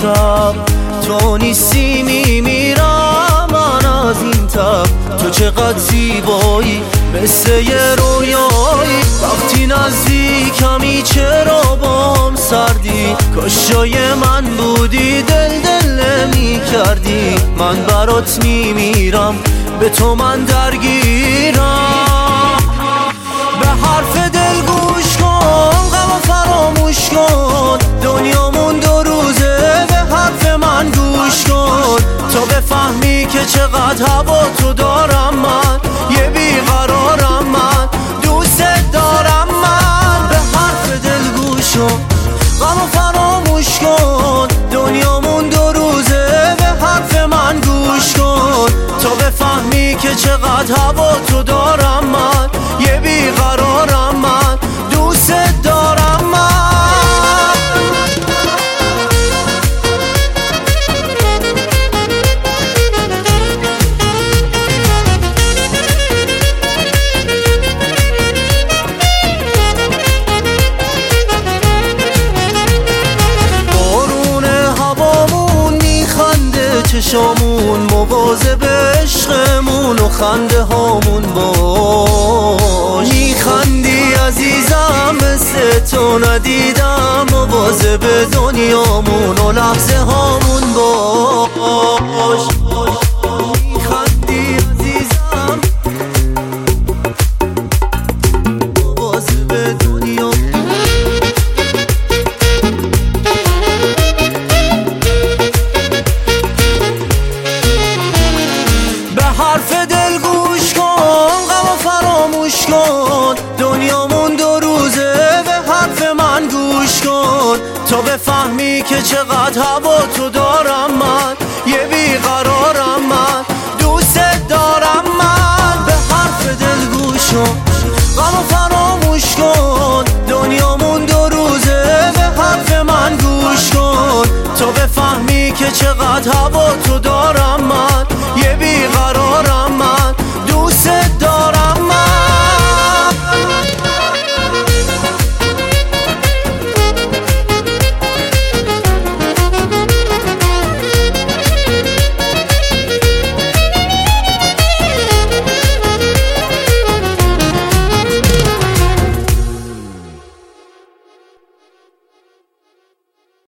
شب تو نیستی میمیرم من از این تب. تو چقدر زیبایی مثل یه رویایی، وقتی نزدیکمی چرا بام سردی؟ کاش جای من بودی دل می کردی. من برات میمیرم به تو من درگیرم. به حرف دل گوش کن غم و فراموش کن، دنیامون دو روزه. به حرف من گوش کن تا بفهمی که چقدر هوا تو دارم من. یه بیقرارم من، دوست دارم من. به حرف دل گوش کن غم و فراموش کن، دنیامون دو روزه. به حرف من گوش کن تا بفهمی که چقدر هوا تو دارم من. یه بیقرارم من، دوست دارم من. چشامون مواظب عشقمون و خنده هامون باش. میخندی عزیزم مثل تو ندیدم، مواظب دنیامون و لحظه هامون باش. میخندی عزیزم مواظب دنیامون. حرف دل گوش کن غم و فراموش کن، دنیامون دو روزه. به حرف من گوش کن تا بفهمی که چقدر هوا تو دارم من. یه بیقرارم من، دوست دارم من. به حرف دل گوش کن